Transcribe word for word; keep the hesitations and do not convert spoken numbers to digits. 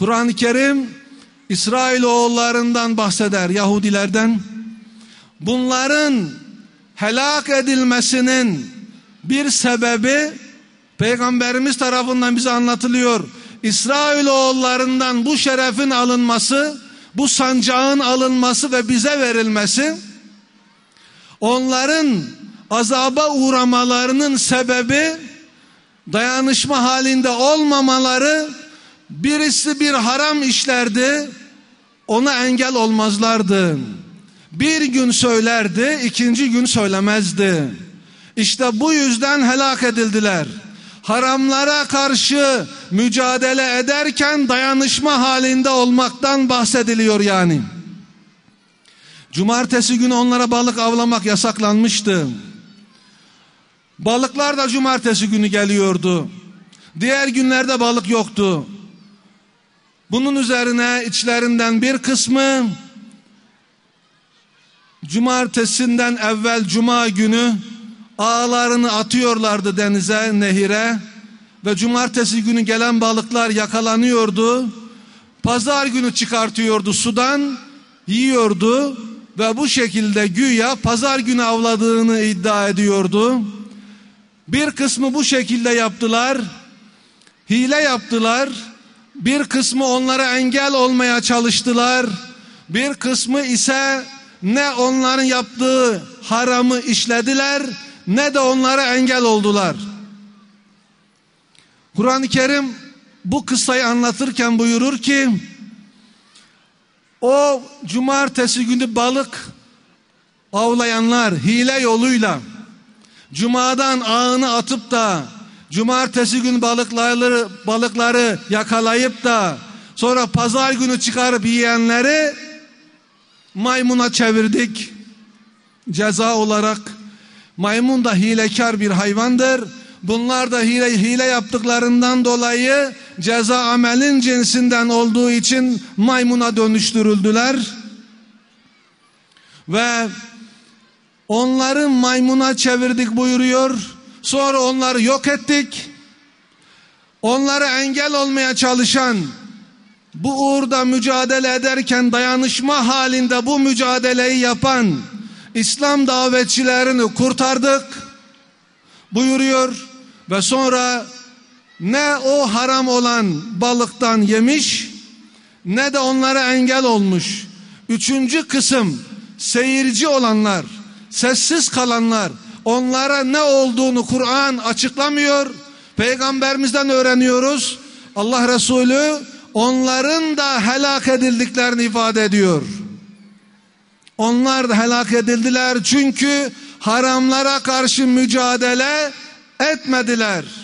Kur'an-ı Kerim İsrailoğullarından bahseder, Yahudilerden. Bunların helak edilmesinin bir sebebi Peygamberimiz tarafından bize anlatılıyor. İsrailoğullarından bu şerefin alınması, bu sancağın alınması ve bize verilmesi, onların azaba uğramalarının sebebi dayanışma halinde olmamaları. Birisi bir haram işlerdi, ona engel olmazlardı. Bir gün söylerdi, ikinci gün söylemezdi. İşte bu yüzden helak edildiler. Haramlara karşı mücadele ederken dayanışma halinde olmaktan bahsediliyor yani. Cumartesi günü onlara balık avlamak yasaklanmıştı. Balıklar da cumartesi günü geliyordu. Diğer günlerde balık yoktu. Bunun üzerine içlerinden bir kısmı cumartesinden evvel cuma günü ağlarını atıyorlardı denize, nehire ve cumartesi günü gelen balıklar yakalanıyordu. Pazar günü çıkartıyordu sudan, yiyordu ve bu şekilde güya pazar günü avladığını iddia ediyordu. Bir kısmı bu şekilde yaptılar, hile yaptılar. Bir kısmı onlara engel olmaya çalıştılar. Bir kısmı ise ne onların yaptığı haramı işlediler, ne de onlara engel oldular. Kur'an-ı Kerim bu kıssayı anlatırken buyurur ki, o cumartesi günü balık avlayanlar hile yoluyla cumadan ağını atıp da cumartesi günü balıkları balıkları yakalayıp da sonra pazar günü çıkarıp yiyenleri maymuna çevirdik. Ceza olarak maymun da hilekar bir hayvandır. Bunlar da hile, hile yaptıklarından dolayı ceza amelin cinsinden olduğu için maymuna dönüştürüldüler. Ve onları maymuna çevirdik buyuruyor. Sonra onları yok ettik. Onlara engel olmaya çalışan, bu uğurda mücadele ederken dayanışma halinde bu mücadeleyi yapan İslam davetçilerini kurtardık buyuruyor. Ve sonra ne o haram olan balıktan yemiş, ne de onlara engel olmuş. Üçüncü kısım seyirci olanlar, sessiz kalanlar, onlara ne olduğunu Kur'an açıklamıyor. Peygamberimizden öğreniyoruz. Allah Resulü onların da helak edildiklerini ifade ediyor. Onlar da helak edildiler çünkü haramlara karşı mücadele etmediler.